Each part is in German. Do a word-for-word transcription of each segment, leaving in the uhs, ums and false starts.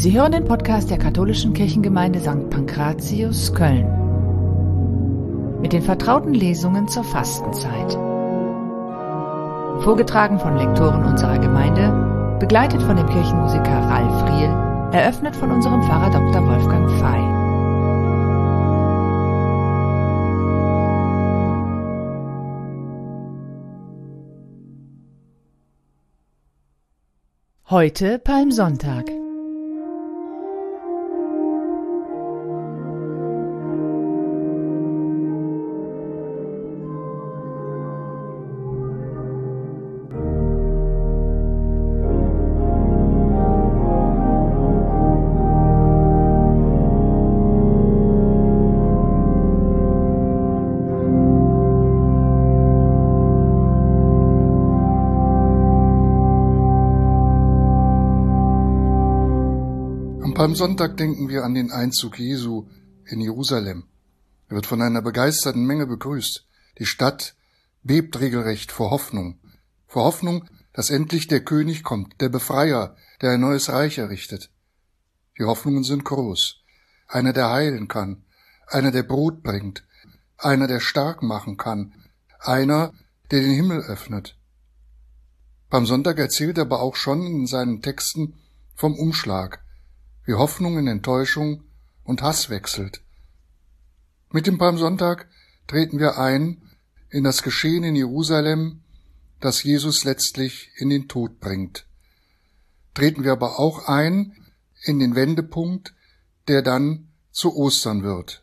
Sie hören den Podcast der katholischen Kirchengemeinde Sankt Pankratius, Köln. Mit den vertrauten Lesungen zur Fastenzeit. Vorgetragen von Lektoren unserer Gemeinde, begleitet von dem Kirchenmusiker Ralf Riel, eröffnet von unserem Pfarrer Doktor Wolfgang Fey. Heute Palmsonntag. Am Sonntag denken wir an den Einzug Jesu in Jerusalem. Er wird von einer begeisterten Menge begrüßt. Die Stadt bebt regelrecht vor Hoffnung. Vor Hoffnung, dass endlich der König kommt, der Befreier, der ein neues Reich errichtet. Die Hoffnungen sind groß. Einer, der heilen kann. Einer, der Brot bringt. Einer, der stark machen kann. Einer, der den Himmel öffnet. Beim Sonntag erzählt er aber auch schon in seinen Texten vom Umschlag, wie Hoffnung in Enttäuschung und Hass wechselt. Mit dem Palmsonntag treten wir ein in das Geschehen in Jerusalem, das Jesus letztlich in den Tod bringt. Treten wir aber auch ein in den Wendepunkt, der dann zu Ostern wird.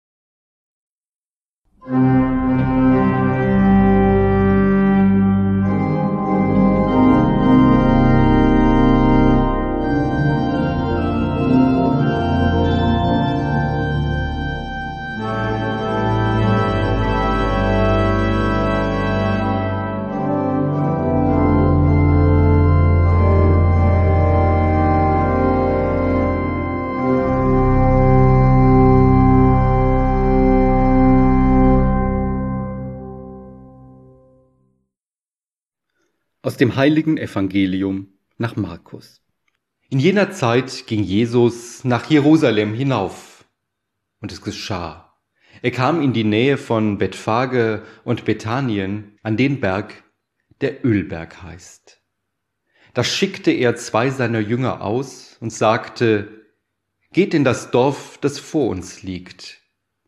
Aus dem heiligen Evangelium nach Markus. In jener Zeit ging Jesus nach Jerusalem hinauf, und es geschah. Er kam in die Nähe von Bethphage und Bethanien an den Berg, der Ölberg heißt. Da schickte er zwei seiner Jünger aus und sagte: Geht in das Dorf, das vor uns liegt.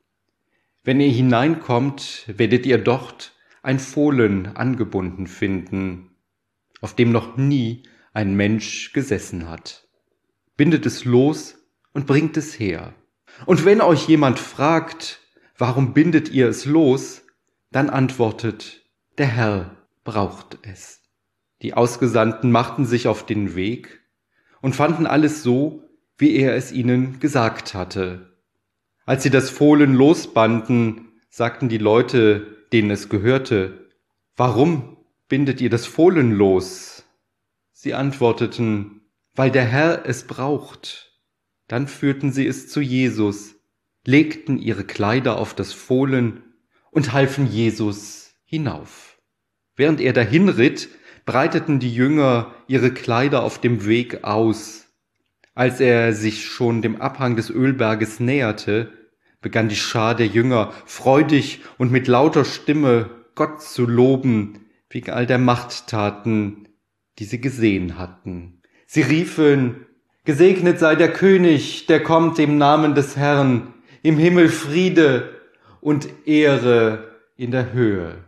Wenn ihr hineinkommt, werdet ihr dort ein Fohlen angebunden finden, auf dem noch nie ein Mensch gesessen hat. Bindet es los und bringt es her. Und wenn euch jemand fragt, warum bindet ihr es los, dann antwortet: Der Herr braucht es. Die Ausgesandten machten sich auf den Weg und fanden alles so, wie er es ihnen gesagt hatte. Als sie das Fohlen losbanden, sagten die Leute, denen es gehörte: Warum bindet ihr das Fohlen los? Sie antworteten: Weil der Herr es braucht. Dann führten sie es zu Jesus, legten ihre Kleider auf das Fohlen und halfen Jesus hinauf. Während er dahin ritt, breiteten die Jünger ihre Kleider auf dem Weg aus. Als er sich schon dem Abhang des Ölberges näherte, begann die Schar der Jünger freudig und mit lauter Stimme Gott zu loben, wegen all der Machttaten, die sie gesehen hatten. Sie riefen: Gesegnet sei der König, der kommt im Namen des Herrn, im Himmel Friede und Ehre in der Höhe.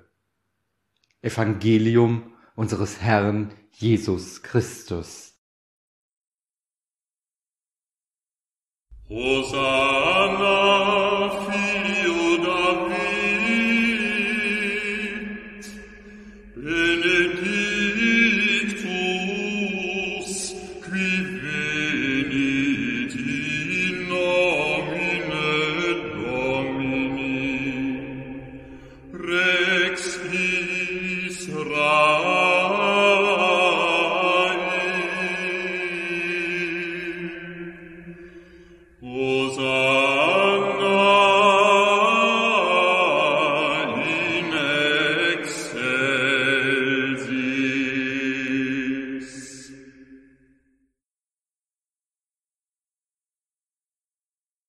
Evangelium unseres Herrn Jesus Christus. Hosanna, Figlio David, benedictus qui venit in nomine Domini, Rex Israel. Hosanna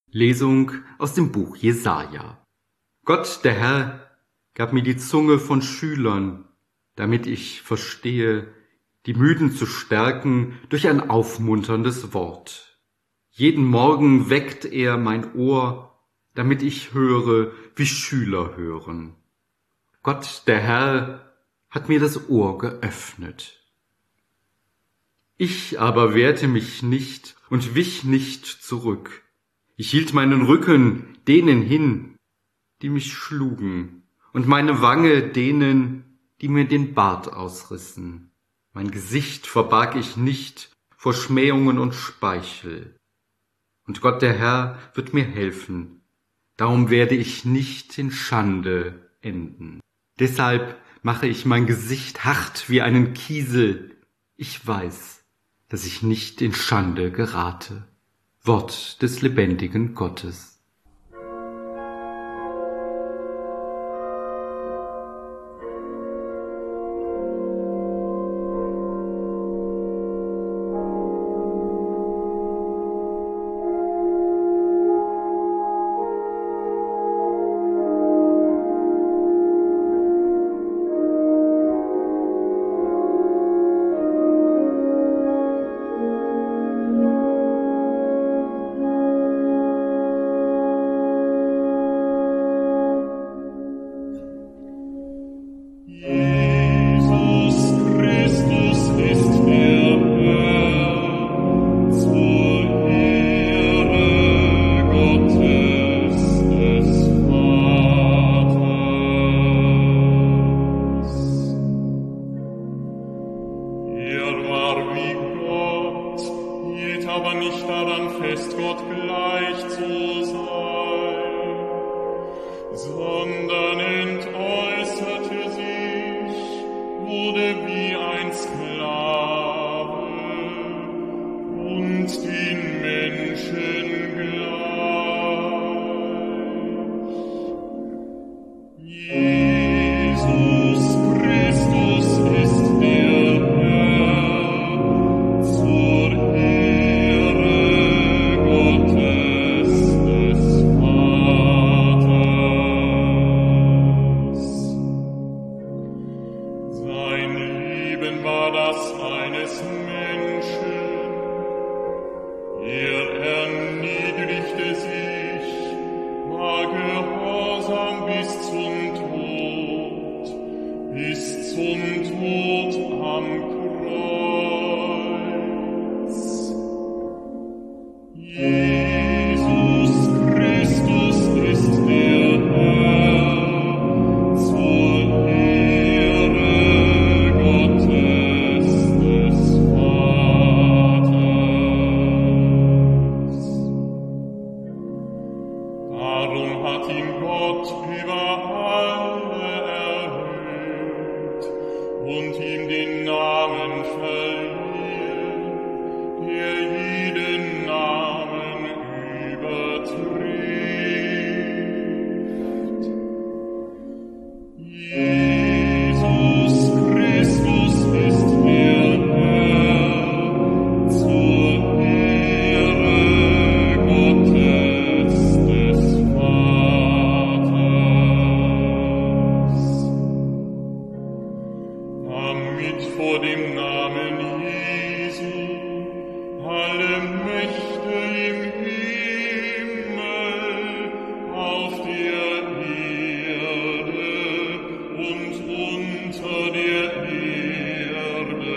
Lesung aus dem Buch Jesaja. Gott, der Herr, gab mir die Zunge von Schülern, damit ich verstehe, die Müden zu stärken durch ein aufmunterndes Wort. Jeden Morgen weckt er mein Ohr, damit ich höre, wie Schüler hören. Gott, der Herr, hat mir das Ohr geöffnet. Ich aber wehrte mich nicht und wich nicht zurück. Ich hielt meinen Rücken denen hin, die mich schlugen, und meine Wange denen, die mir den Bart ausrissen. Mein Gesicht verbarg ich nicht vor Schmähungen und Speichel. Und Gott der Herr wird mir helfen, darum werde ich nicht in Schande enden. Deshalb mache ich mein Gesicht hart wie einen Kiesel. Ich weiß, dass ich nicht in Schande gerate. Wort des lebendigen Gottes. Aber nicht daran fest, Gott gleich zu sein, sondern entäußerte sich, wurde wie ein Sklave und den Menschen gleich. Jesus Christus ist der Herr, zur Ehre Gottes des Vaters. Sein Leben war das eines Menschen. Er erniedrigte sich, war gehorsam bis zum Tod, bis zum Tod am Kreuz. Jesus Christus ist der Herr, zur Ehre Gottes des Vaters. Darum hat ihn Gott über alle erhöht und ihm den Namen verliehen, der jeden Namen übertrifft. Jesus Christus ist der Herr, zur Ehre Gottes des Vaters. Damit vor dem Namen Jesu alle Mächte im Himmel, auf der Erde und unter der Erde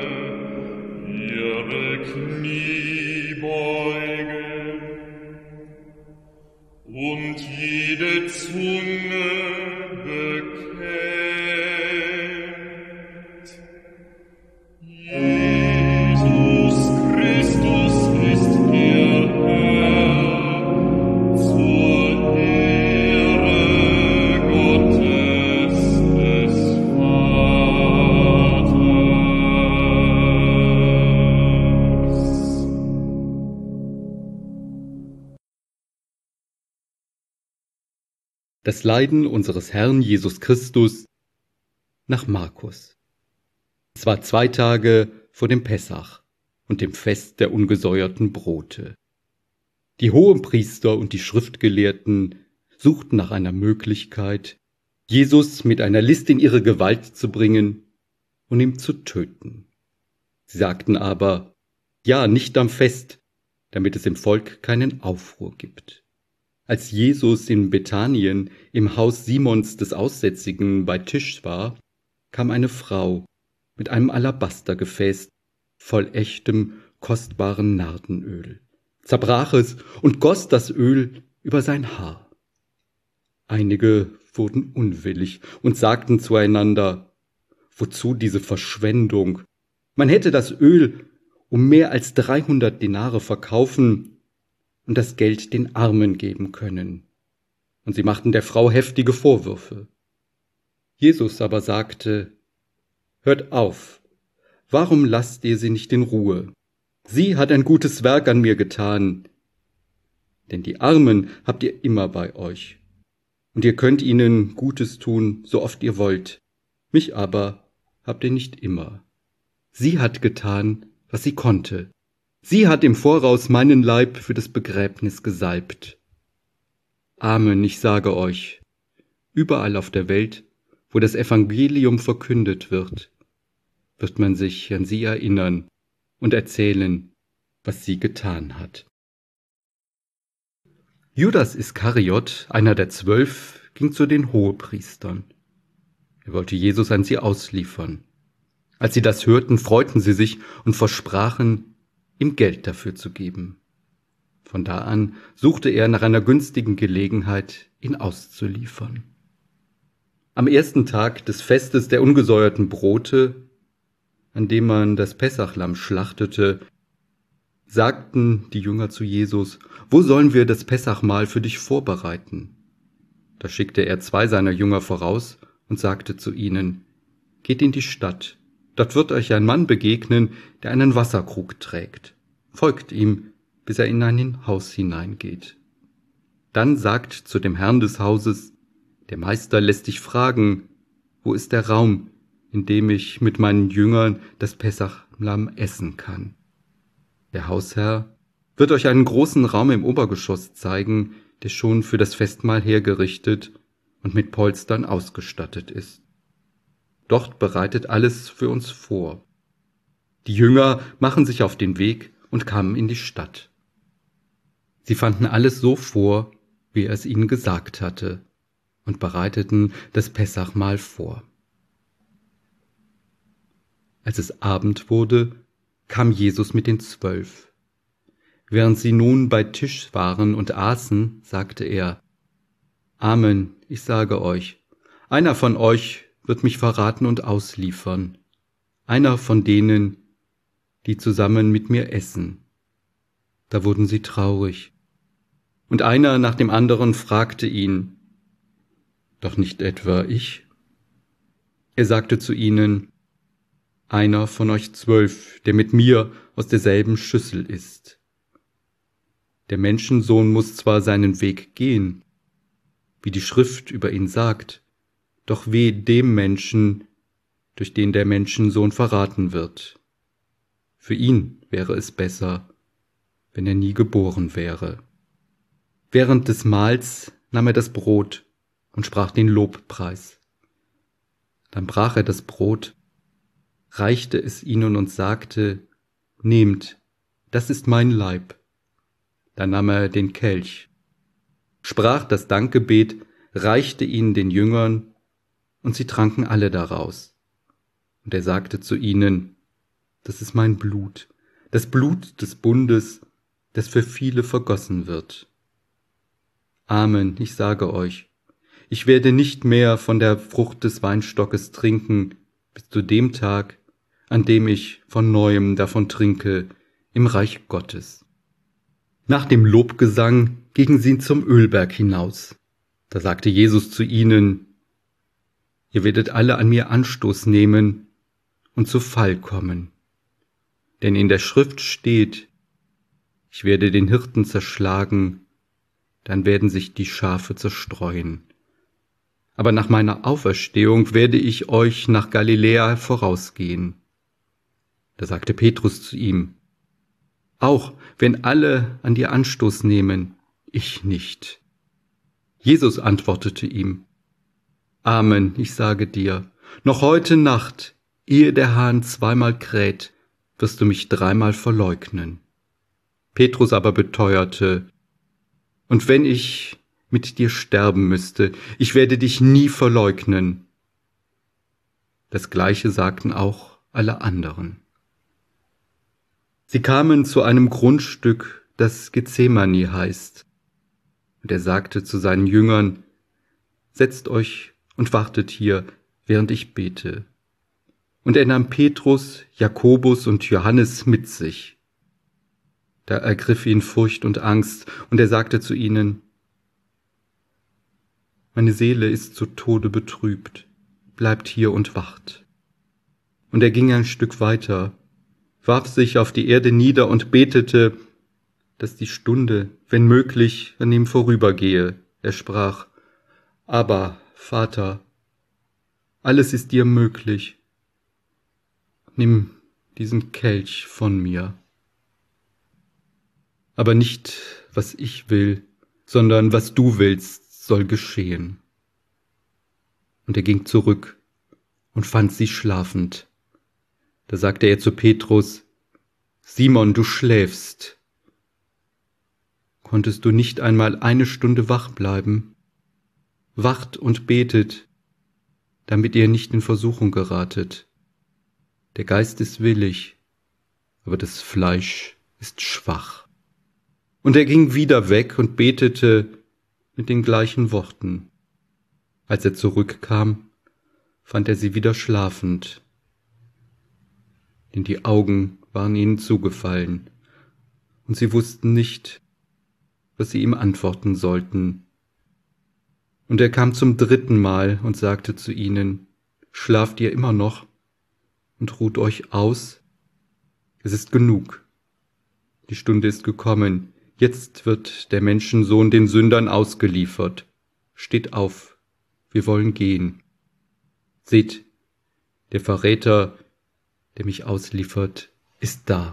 ihre Knie beugen und jede Zunge bekennt. Jesus Christus ist der Herr, zur Ehre Gottes des Vaters. Das Leiden unseres Herrn Jesus Christus nach Markus. Es war zwei Tage vor dem Pessach und dem Fest der ungesäuerten Brote. Die Hohenpriester und die Schriftgelehrten suchten nach einer Möglichkeit, Jesus mit einer List in ihre Gewalt zu bringen und ihn zu töten. Sie sagten aber, ja, nicht am Fest, damit es im Volk keinen Aufruhr gibt. Als Jesus in Bethanien im Haus Simons des Aussätzigen bei Tisch war, kam eine Frau mit einem Alabastergefäß voll echtem, kostbaren Nardenöl, zerbrach es und goss das Öl über sein Haar. Einige wurden unwillig und sagten zueinander, wozu diese Verschwendung? Man hätte das Öl um mehr als dreihundert Denare verkaufen und das Geld den Armen geben können. Und sie machten der Frau heftige Vorwürfe. Jesus aber sagte, hört auf, warum lasst ihr sie nicht in Ruhe? Sie hat ein gutes Werk an mir getan, denn die Armen habt ihr immer bei euch, und ihr könnt ihnen Gutes tun, so oft ihr wollt, mich aber habt ihr nicht immer. Sie hat getan, was sie konnte. Sie hat im Voraus meinen Leib für das Begräbnis gesalbt. Amen, ich sage euch, überall auf der Welt, wo das Evangelium verkündet wird, wird man sich an sie erinnern und erzählen, was sie getan hat. Judas Iskariot, einer der Zwölf, ging zu den Hohepriestern. Er wollte Jesus an sie ausliefern. Als sie das hörten, freuten sie sich und versprachen, ihm Geld dafür zu geben. Von da an suchte er nach einer günstigen Gelegenheit, ihn auszuliefern. Am ersten Tag des Festes der ungesäuerten Brote, an dem man das Pessachlamm schlachtete, sagten die Jünger zu Jesus, wo sollen wir das Pessachmahl für dich vorbereiten? Da schickte er zwei seiner Jünger voraus und sagte zu ihnen, geht in die Stadt, dort wird euch ein Mann begegnen, der einen Wasserkrug trägt. Folgt ihm, bis er in ein Haus hineingeht. Dann sagt zu dem Herrn des Hauses, der Meister lässt dich fragen, wo ist der Raum, in dem ich mit meinen Jüngern das Pessachlamm essen kann? Der Hausherr wird euch einen großen Raum im Obergeschoss zeigen, der schon für das Festmahl hergerichtet und mit Polstern ausgestattet ist. Dort bereitet alles für uns vor. Die Jünger machen sich auf den Weg und kamen in die Stadt. Sie fanden alles so vor, wie er es ihnen gesagt hatte, und bereiteten das Pessachmahl vor. Als es Abend wurde, kam Jesus mit den Zwölf. Während sie nun bei Tisch waren und aßen, sagte er, Amen, ich sage euch, einer von euch wird mich verraten und ausliefern, einer von denen, die zusammen mit mir essen. Da wurden sie traurig. Und einer nach dem anderen fragte ihn, doch nicht etwa ich? Er sagte zu ihnen, einer von euch zwölf, der mit mir aus derselben Schüssel isst. Der Menschensohn muss zwar seinen Weg gehen, wie die Schrift über ihn sagt, doch weh dem Menschen, durch den der Menschensohn verraten wird. Für ihn wäre es besser, wenn er nie geboren wäre. Während des Mahls nahm er das Brot und sprach den Lobpreis. Dann brach er das Brot, reichte es ihnen und sagte, nehmt, das ist mein Leib. Dann nahm er den Kelch, sprach das Dankgebet, reichte ihn den Jüngern, und sie tranken alle daraus. Und er sagte zu ihnen, das ist mein Blut, das Blut des Bundes, das für viele vergossen wird. Amen, ich sage euch, ich werde nicht mehr von der Frucht des Weinstockes trinken, bis zu dem Tag, an dem ich von Neuem davon trinke, im Reich Gottes. Nach dem Lobgesang gingen sie zum Ölberg hinaus. Da sagte Jesus zu ihnen, ihr werdet alle an mir Anstoß nehmen und zu Fall kommen. Denn in der Schrift steht, ich werde den Hirten zerschlagen, dann werden sich die Schafe zerstreuen. Aber nach meiner Auferstehung werde ich euch nach Galiläa vorausgehen. Da sagte Petrus zu ihm, auch wenn alle an dir Anstoß nehmen, ich nicht. Jesus antwortete ihm, Amen, ich sage dir, noch heute Nacht, ehe der Hahn zweimal kräht, wirst du mich dreimal verleugnen. Petrus aber beteuerte, und wenn ich mit dir sterben müsste, ich werde dich nie verleugnen. Das Gleiche sagten auch alle anderen. Sie kamen zu einem Grundstück, das Gethsemane heißt. Und er sagte zu seinen Jüngern, setzt euch und wartet hier, während ich bete. Und er nahm Petrus, Jakobus und Johannes mit sich. Da ergriff ihn Furcht und Angst, und er sagte zu ihnen, meine Seele ist zu Tode betrübt, bleibt hier und wacht. Und er ging ein Stück weiter, warf sich auf die Erde nieder und betete, dass die Stunde, wenn möglich, an ihm vorübergehe. Er sprach, aber, Vater, alles ist dir möglich. Nimm diesen Kelch von mir. Aber nicht, was ich will, sondern was du willst, soll geschehen. Und er ging zurück und fand sie schlafend. Da sagte er zu Petrus, Simon, du schläfst. Konntest du nicht einmal eine Stunde wach bleiben? Wacht und betet, damit ihr nicht in Versuchung geratet. Der Geist ist willig, aber das Fleisch ist schwach. Und er ging wieder weg und betete mit den gleichen Worten. Als er zurückkam, fand er sie wieder schlafend, denn die Augen waren ihnen zugefallen, und sie wussten nicht, was sie ihm antworten sollten. Und er kam zum dritten Mal und sagte zu ihnen, schlaft ihr immer noch und ruht euch aus? Es ist genug. Die Stunde ist gekommen. Jetzt wird der Menschensohn den Sündern ausgeliefert. Steht auf, wir wollen gehen. Seht, der Verräter, der mich ausliefert, ist da.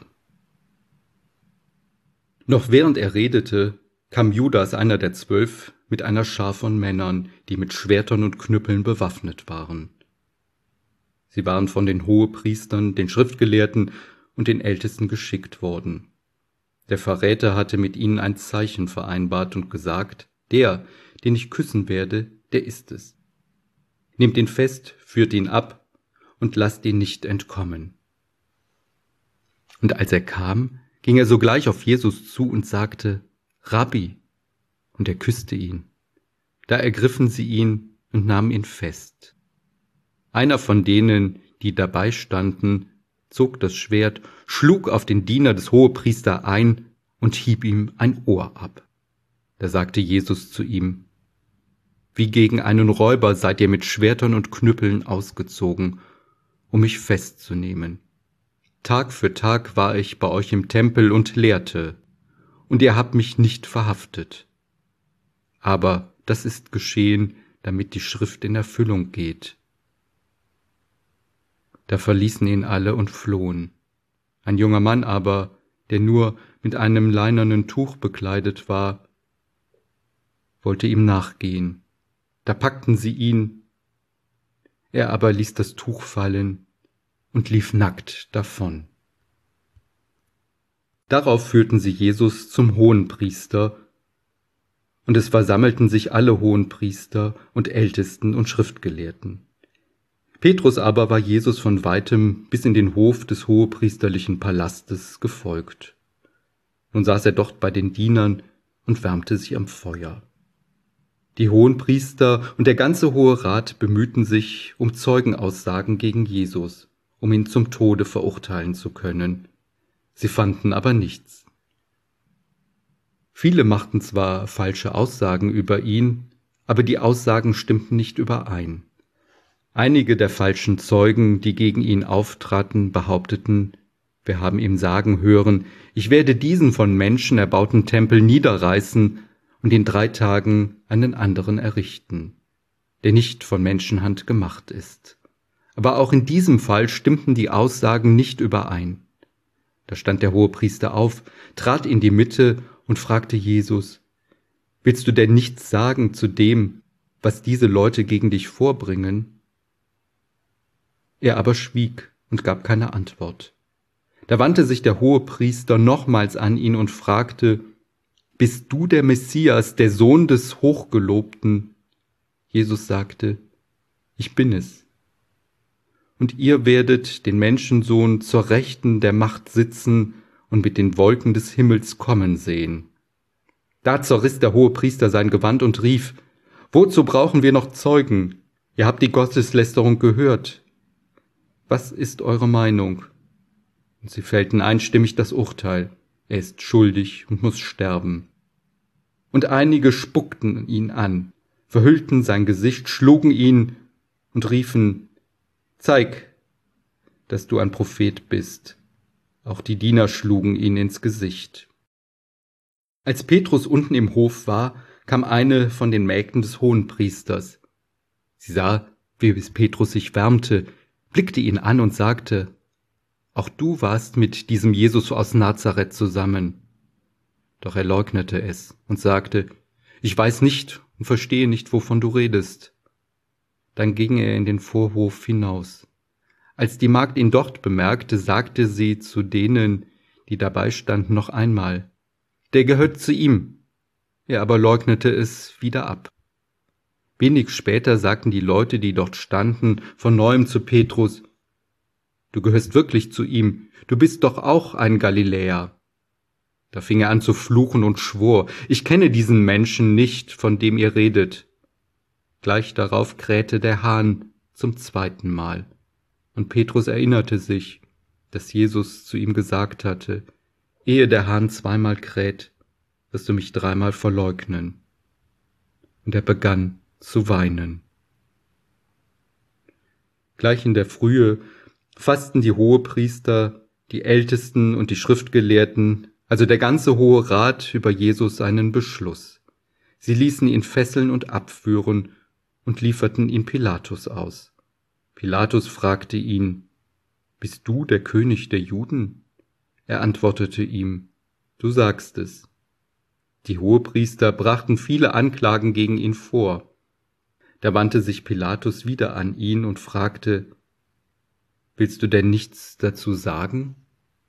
Noch während er redete, kam Judas, einer der Zwölf, mit einer Schar von Männern, die mit Schwertern und Knüppeln bewaffnet waren. Sie waren von den Hohepriestern, den Schriftgelehrten und den Ältesten geschickt worden. Der Verräter hatte mit ihnen ein Zeichen vereinbart und gesagt, der, den ich küssen werde, der ist es. Nehmt ihn fest, führt ihn ab und lasst ihn nicht entkommen. Und als er kam, ging er sogleich auf Jesus zu und sagte, Rabbi, und er küsste ihn. Da ergriffen sie ihn und nahmen ihn fest. Einer von denen, die dabei standen, zog das Schwert, schlug auf den Diener des Hohepriesters ein und hieb ihm ein Ohr ab. Da sagte Jesus zu ihm, wie gegen einen Räuber seid ihr mit Schwertern und Knüppeln ausgezogen, um mich festzunehmen. Tag für Tag war ich bei euch im Tempel und lehrte, und ihr habt mich nicht verhaftet. Aber das ist geschehen, damit die Schrift in Erfüllung geht. Da verließen ihn alle und flohen. Ein junger Mann aber, der nur mit einem leinenen Tuch bekleidet war, wollte ihm nachgehen. Da packten sie ihn, er aber ließ das Tuch fallen und lief nackt davon. Darauf führten sie Jesus zum Hohenpriester, und es versammelten sich alle Hohenpriester und Ältesten und Schriftgelehrten. Petrus aber war Jesus von weitem bis in den Hof des hohepriesterlichen Palastes gefolgt. Nun saß er dort bei den Dienern und wärmte sich am Feuer. Die Hohenpriester und der ganze Hohe Rat bemühten sich um Zeugenaussagen gegen Jesus, um ihn zum Tode verurteilen zu können. Sie fanden aber nichts. Viele machten zwar falsche Aussagen über ihn, aber die Aussagen stimmten nicht überein. Einige der falschen Zeugen, die gegen ihn auftraten, behaupteten, wir haben ihm sagen hören, ich werde diesen von Menschen erbauten Tempel niederreißen und in drei Tagen einen anderen errichten, der nicht von Menschenhand gemacht ist. Aber auch in diesem Fall stimmten die Aussagen nicht überein. Da stand der Hohepriester auf, trat in die Mitte und fragte Jesus: Willst du denn nichts sagen zu dem, was diese Leute gegen dich vorbringen? Er aber schwieg und gab keine Antwort. Da wandte sich der Hohepriester nochmals an ihn und fragte: Bist du der Messias, der Sohn des Hochgelobten? Jesus sagte: Ich bin es. Und ihr werdet den Menschensohn zur Rechten der Macht sitzen und mit den Wolken des Himmels kommen sehen. Da zerriss der Hohepriester sein Gewand und rief: Wozu brauchen wir noch Zeugen? Ihr habt die Gotteslästerung gehört. Was ist eure Meinung? Und sie fällten einstimmig das Urteil: Er ist schuldig und muss sterben. Und einige spuckten ihn an, verhüllten sein Gesicht, schlugen ihn und riefen: Zeig, dass du ein Prophet bist. Auch die Diener schlugen ihn ins Gesicht. Als Petrus unten im Hof war, kam eine von den Mägden des Hohenpriesters. Sie sah, wie Petrus sich wärmte, blickte ihn an und sagte: Auch du warst mit diesem Jesus aus Nazareth zusammen. Doch er leugnete es und sagte: Ich weiß nicht und verstehe nicht, wovon du redest. Dann ging er in den Vorhof hinaus. Als die Magd ihn dort bemerkte, sagte sie zu denen, die dabei standen, noch einmal: Der gehört zu ihm. Er aber leugnete es wieder ab. Wenig später sagten die Leute, die dort standen, von neuem zu Petrus: Du gehörst wirklich zu ihm, du bist doch auch ein Galiläer. Da fing er an zu fluchen und schwor: Ich kenne diesen Menschen nicht, von dem ihr redet. Gleich darauf krähte der Hahn zum zweiten Mal. Und Petrus erinnerte sich, dass Jesus zu ihm gesagt hatte: Ehe der Hahn zweimal kräht, wirst du mich dreimal verleugnen. Und er begann zu weinen. Gleich in der Frühe fassten die Hohepriester, die Ältesten und die Schriftgelehrten, also der ganze Hohe Rat, über Jesus einen Beschluss. Sie ließen ihn fesseln und abführen und lieferten ihn Pilatus aus. Pilatus fragte ihn: Bist du der König der Juden? Er antwortete ihm: Du sagst es. Die Hohepriester brachten viele Anklagen gegen ihn vor. Da wandte sich Pilatus wieder an ihn und fragte: Willst du denn nichts dazu sagen?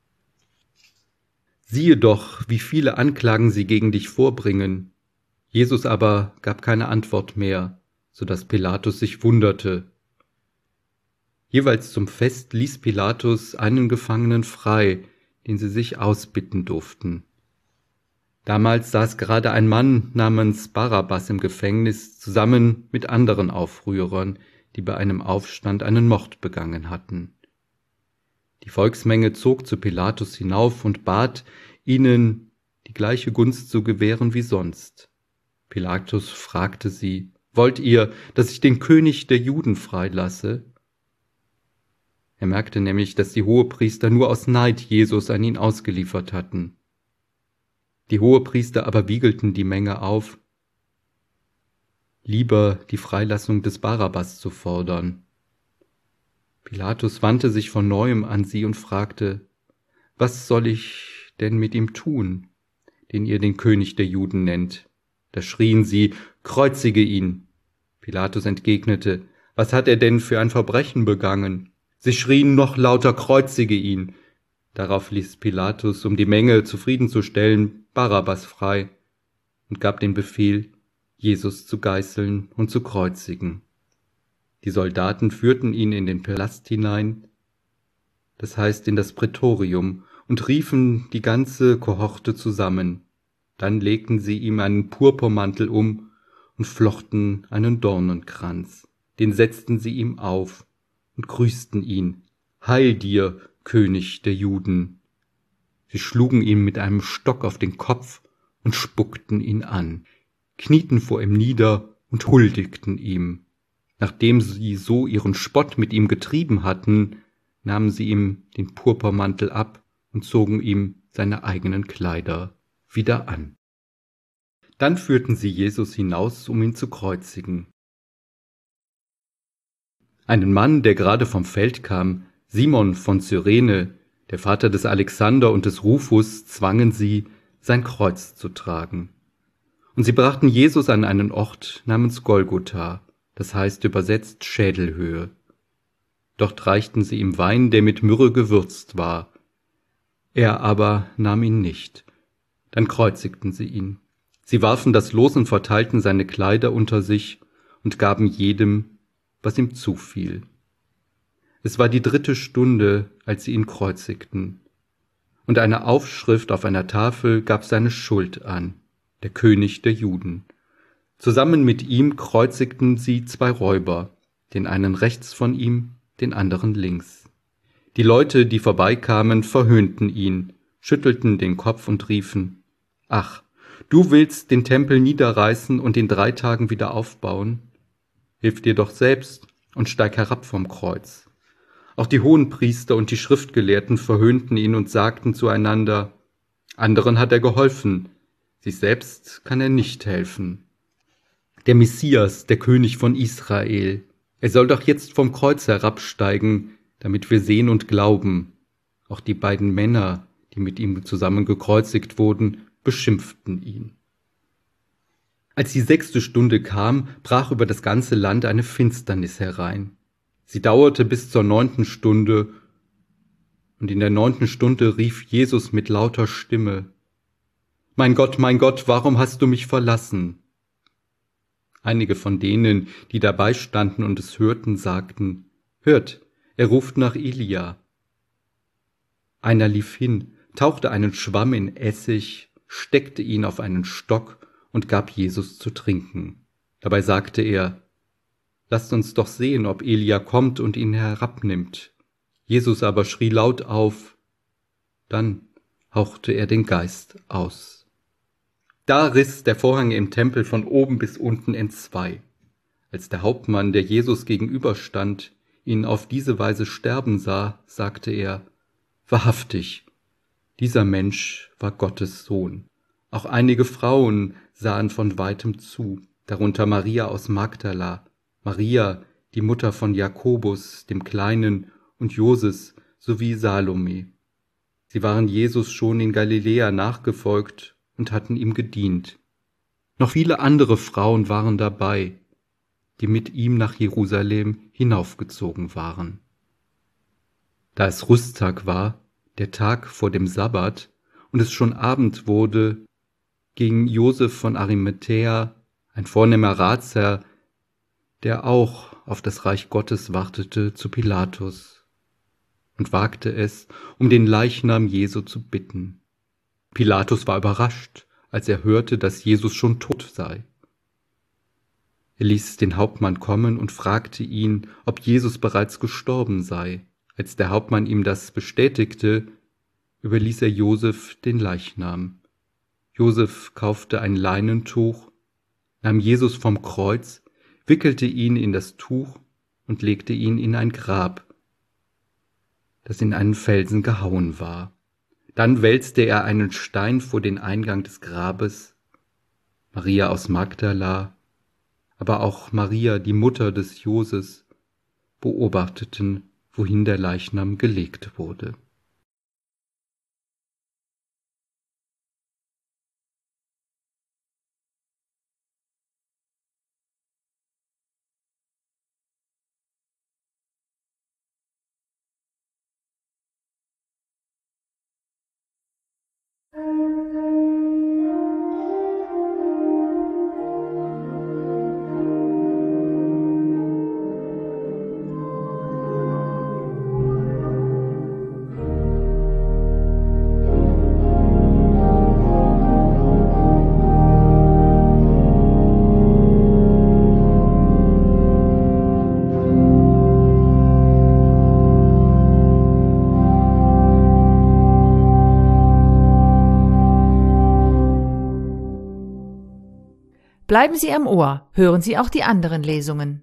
Siehe doch, wie viele Anklagen sie gegen dich vorbringen. Jesus aber gab keine Antwort mehr, so dass Pilatus sich wunderte. Jeweils zum Fest ließ Pilatus einen Gefangenen frei, den sie sich ausbitten durften. Damals saß gerade ein Mann namens Barabbas im Gefängnis zusammen mit anderen Aufrührern, die bei einem Aufstand einen Mord begangen hatten. Die Volksmenge zog zu Pilatus hinauf und bat, ihnen die gleiche Gunst zu gewähren wie sonst. Pilatus fragte sie: Wollt ihr, dass ich den König der Juden freilasse? Er merkte nämlich, dass die Hohepriester nur aus Neid Jesus an ihn ausgeliefert hatten. Die Hohepriester aber wiegelten die Menge auf, lieber die Freilassung des Barabbas zu fordern. Pilatus wandte sich von neuem an sie und fragte: Was soll ich denn mit ihm tun, den ihr den König der Juden nennt? Da schrien sie: Kreuzige ihn! Pilatus entgegnete: Was hat er denn für ein Verbrechen begangen? Sie schrien noch lauter: Kreuzige ihn! Darauf ließ Pilatus, um die Menge zufriedenzustellen, Barabbas frei und gab den Befehl, Jesus zu geißeln und zu kreuzigen. Die Soldaten führten ihn in den Palast hinein, das heißt in das Prätorium, und riefen die ganze Kohorte zusammen. Dann legten sie ihm einen Purpurmantel um und flochten einen Dornenkranz. Den setzten sie ihm auf und grüßten ihn: Heil dir, König der Juden! Sie schlugen ihm mit einem Stock auf den Kopf und spuckten ihn an, knieten vor ihm nieder und huldigten ihm. Nachdem sie so ihren Spott mit ihm getrieben hatten, nahmen sie ihm den Purpurmantel ab und zogen ihm seine eigenen Kleider wieder an. Dann führten sie Jesus hinaus, um ihn zu kreuzigen. Einen Mann, der gerade vom Feld kam, Simon von Cyrene, Der Vater des Alexander und des Rufus zwangen sie, sein Kreuz zu tragen. Und sie brachten Jesus an einen Ort namens Golgotha, das heißt übersetzt Schädelhöhe. Dort reichten sie ihm Wein, der mit Myrrhe gewürzt war. Er aber nahm ihn nicht. Dann kreuzigten sie ihn. Sie warfen das Los und verteilten seine Kleider unter sich und gaben jedem, was ihm zufiel. Es war die dritte Stunde, als sie ihn kreuzigten. Und eine Aufschrift auf einer Tafel gab seine Schuld an, der König der Juden. Zusammen mit ihm kreuzigten sie zwei Räuber, den einen rechts von ihm, den anderen links. Die Leute, die vorbeikamen, verhöhnten ihn, schüttelten den Kopf und riefen: »Ach, du willst den Tempel niederreißen und in drei Tagen wieder aufbauen? Hilf dir doch selbst und steig herab vom Kreuz.« Auch die Hohenpriester und die Schriftgelehrten verhöhnten ihn und sagten zueinander: »Anderen hat er geholfen, sich selbst kann er nicht helfen. Der Messias, der König von Israel, er soll doch jetzt vom Kreuz herabsteigen, damit wir sehen und glauben.« Auch die beiden Männer, die mit ihm zusammen gekreuzigt wurden, beschimpften ihn. Als die sechste Stunde kam, brach über das ganze Land eine Finsternis herein. Sie dauerte bis zur neunten Stunde, und in der neunten Stunde rief Jesus mit lauter Stimme: »Mein Gott, mein Gott, warum hast du mich verlassen?« Einige von denen, die dabei standen und es hörten, sagten: »Hört, er ruft nach Elia.« Einer lief hin, tauchte einen Schwamm in Essig, steckte ihn auf einen Stock und gab Jesus zu trinken. Dabei sagte er: »Lasst uns doch sehen, ob Elia kommt und ihn herabnimmt.« Jesus aber schrie laut auf. Dann hauchte er den Geist aus. Da riss der Vorhang im Tempel von oben bis unten entzwei. Als der Hauptmann, der Jesus gegenüberstand, ihn auf diese Weise sterben sah, sagte er: »Wahrhaftig, dieser Mensch war Gottes Sohn.« Auch einige Frauen sahen von weitem zu, darunter Maria aus Magdala, Maria, die Mutter von Jakobus, dem Kleinen, und Joses, sowie Salome. Sie waren Jesus schon in Galiläa nachgefolgt und hatten ihm gedient. Noch viele andere Frauen waren dabei, die mit ihm nach Jerusalem hinaufgezogen waren. Da es Rüsttag war, der Tag vor dem Sabbat, und es schon Abend wurde, ging Josef von Arimathäa, ein vornehmer Ratsherr, der auch auf das Reich Gottes wartete, zu Pilatus und wagte es, um den Leichnam Jesu zu bitten. Pilatus war überrascht, als er hörte, dass Jesus schon tot sei. Er ließ den Hauptmann kommen und fragte ihn, ob Jesus bereits gestorben sei. Als der Hauptmann ihm das bestätigte, überließ er Josef den Leichnam. Josef kaufte ein Leinentuch, nahm Jesus vom Kreuz, wickelte ihn in das Tuch und legte ihn in ein Grab, das in einen Felsen gehauen war. Dann wälzte er einen Stein vor den Eingang des Grabes. Maria aus Magdala, aber auch Maria, die Mutter des Joses, beobachteten, wohin der Leichnam gelegt wurde. Bleiben Sie am Ohr, hören Sie auch die anderen Lesungen.